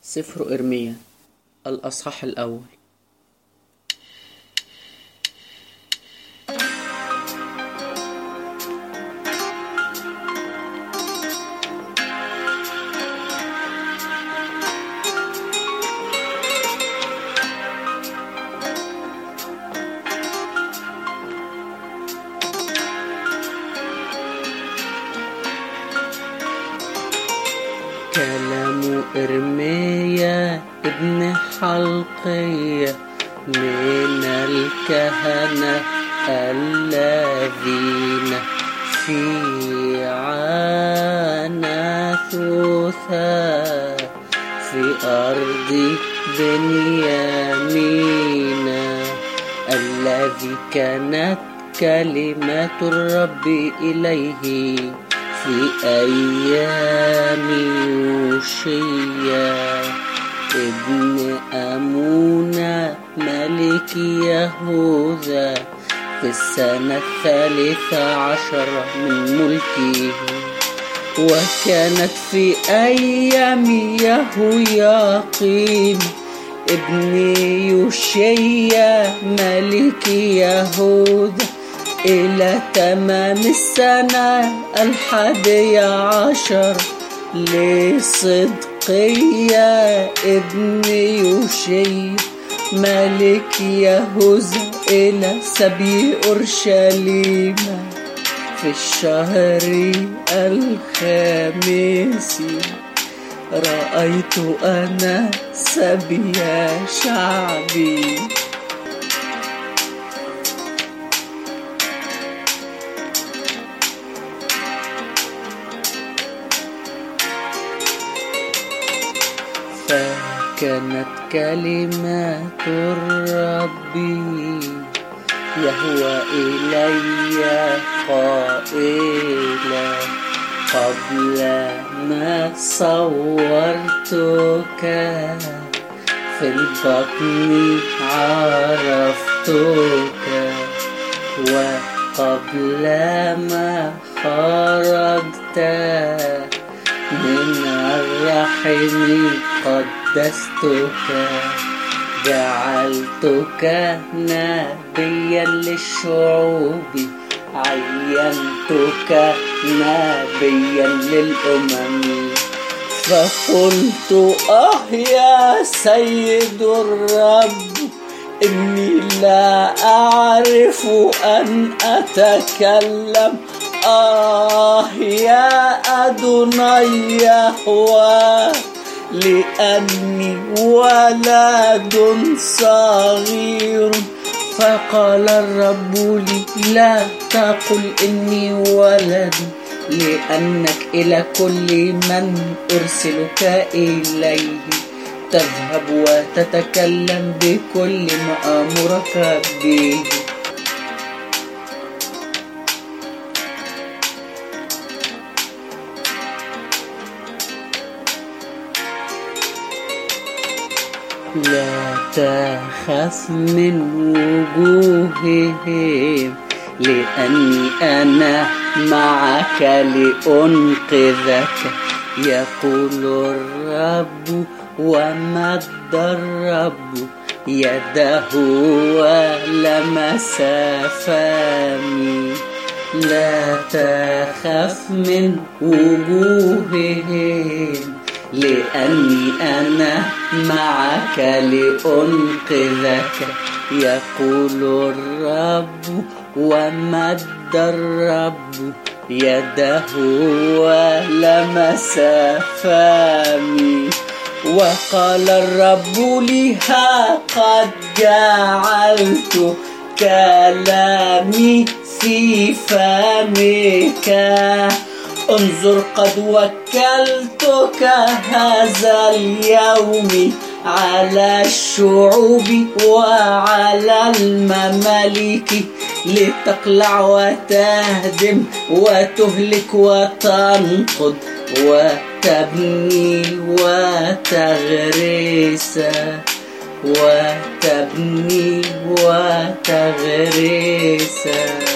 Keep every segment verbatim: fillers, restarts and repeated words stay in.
سفر إرميا الأصحاح الأول. كلام إرميا ابن حلقية من الكهنة الذين في عناثوثا في أرض بنيامين، الذي كانت كلمة الرب إليه في أيام يوشيا ابن أمونة ملك يهوذا في السنة الثالثة عشر من ملكه. وكانت في أيام يهوياقيم ابن يوشيا ملك يهوذا إلى تمام السنة الحادية عشر لصدقيا ابن يوشيا ملك يهوذا إلى سبي أورشليم في الشهر الخامس. رأيت أنا سبي شعبي فكانت كلمة الرب يهوى إلي قائلا: قبل ما صورتك في البطن عرفتك، وقبل ما خرجت من الرحم قدستك. جعلتك نبيا للشعوب، عينتك نبيا للأمم. فقلت: آه يا سيد الرب، إني لا أعرف أن أتكلم. آه يا أدوني يهوه، لأني ولد صغير. فقال الرب لي: لا تقل إني ولد، لأنك إلى كل من أرسلك إليه تذهب وتتكلم بكل ما أمرك به. لا تخف من وجوههم، لأني أنا معك لأنقذك، يقول الرب. ومد الرب يده ولمس فمي. لا تخف من وجوههم، لأني أنا معك لأنقذك، يقول الرب. ومد الرب يده ولمس فمي. وقال الرب لي: ها قد جعلت كلامي في فمك. انظر، قد وكلتك هذا اليوم على الشعوب وعلى الممالك، لتقلع وتهدم وتهلك وتنقض وتبني وتغرس وتبني وتغرس.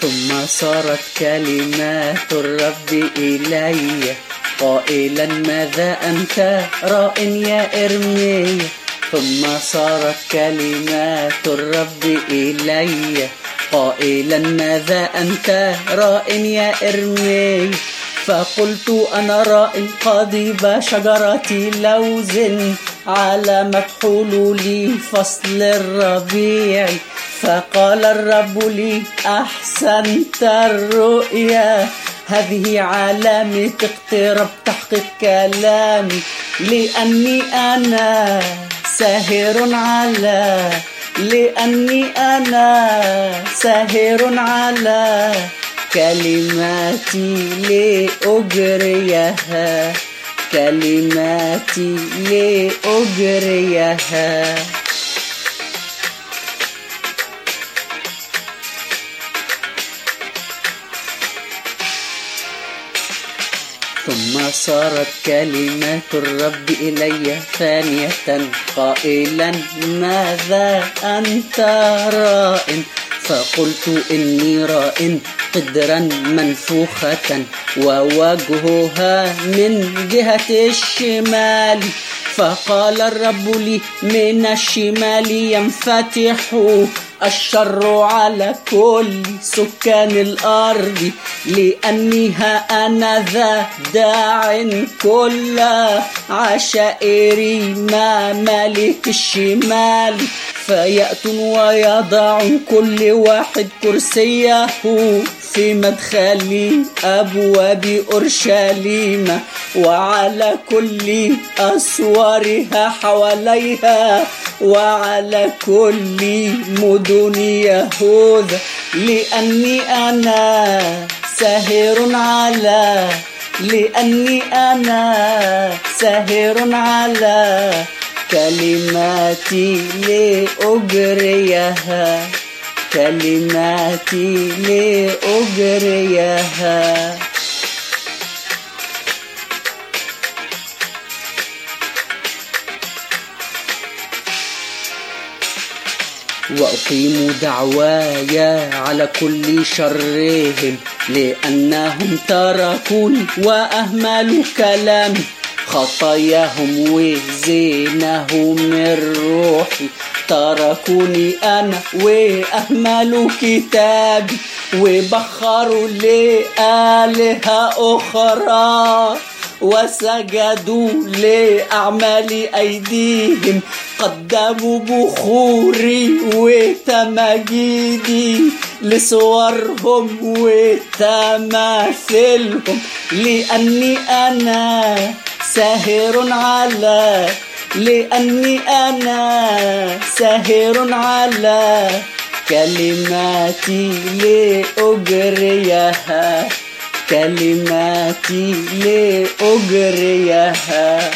ثم صارت كلمات الرب إلي قائلا ماذا أنت راء يا إرميا. ثم صارت كلمات الرب إلي قائلا ماذا أنت راء يا إرميا. فقلت أنا راء قضيب شجرة لوز على مكحول لي فصل الربيع. فقال الرب لي أحسنت الرؤيا، هذه علامة اقتراب تحقيق كلامي، لأني أنا ساهر على لأني أنا ساهر على كلماتي لأجريها كلماتي لأجريها. ثم صارت كلمات الرب إلي ثانية قائلا ماذا أنت راء. فقلت إني راء قدرا منفوخة ووجهها من جهة الشمال. فقال الرب لي من الشمال ينفتح الشر على كل سكان الأرض، لأني ها أنا ذا داع كل عشائري مع ملك الشمال، فيأتون ويضعون كل واحد كرسيه في مدخل أبواب أورشليم وعلى كل أسوارها حواليها وعلى كل مدن يهوذا، لأني أنا ساهر على لأني أنا ساهر على كلماتي لأجريها كلماتي لأجريها. وأقيم دعواي على كل شرهم، لأنهم تركوني وأهملوا كلامي، خطاياهم وزينهم من روحي، تركوني أنا وأهملوا كتابي، وبخروا لآلهة أخرى وسجدوا لأعمال أيديهم، قدموا بخوري وتماجيدي لصورهم وتماثلهم، لأني أنا ساهر على لأني أنا ساهر على كلماتي لأجريها كلماتي لأجريها.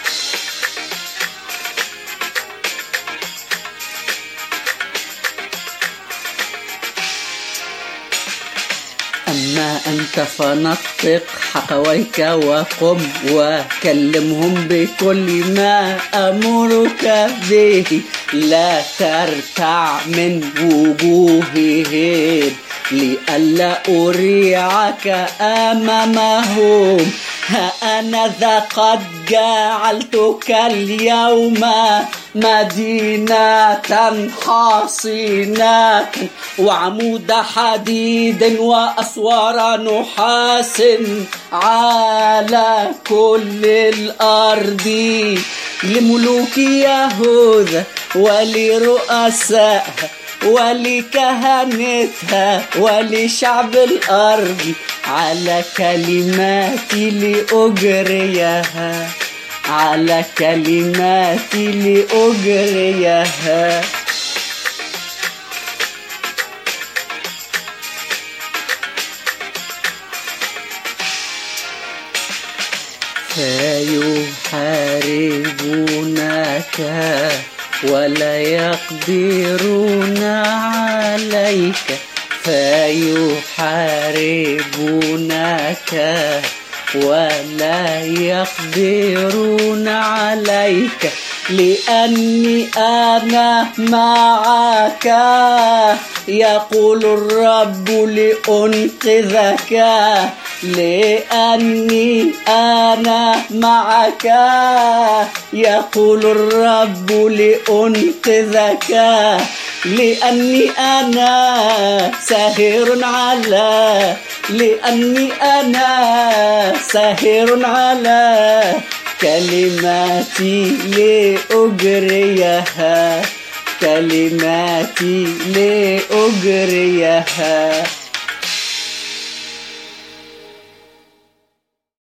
أما أنت فنطق حقويك وقم وكلمهم بكل ما أمرك به، لا ترتع من وجوههم لئلا أريعك أمامهم. ها أنا ذا قد جعلتك اليوم مدينة حصينة وعمود حديد وأسوار نحاس على كل الأرض، لملوك يهوذا ولرؤسائها ولكهنتها ولشعب الأرض، على كلماتي لأجريها على كلماتي لأجريها. فيحاربونك ولا يقدرون عليك فيحاربونك ولا يقدرون عليك، لأني أنا معك يقول الرب لأنقذك لأني أنا معك. يقول الرب لأنقذك لأني أنا ساهر على لأني أنا ساهر على كلماتي لأجريها كلماتي لأجريها.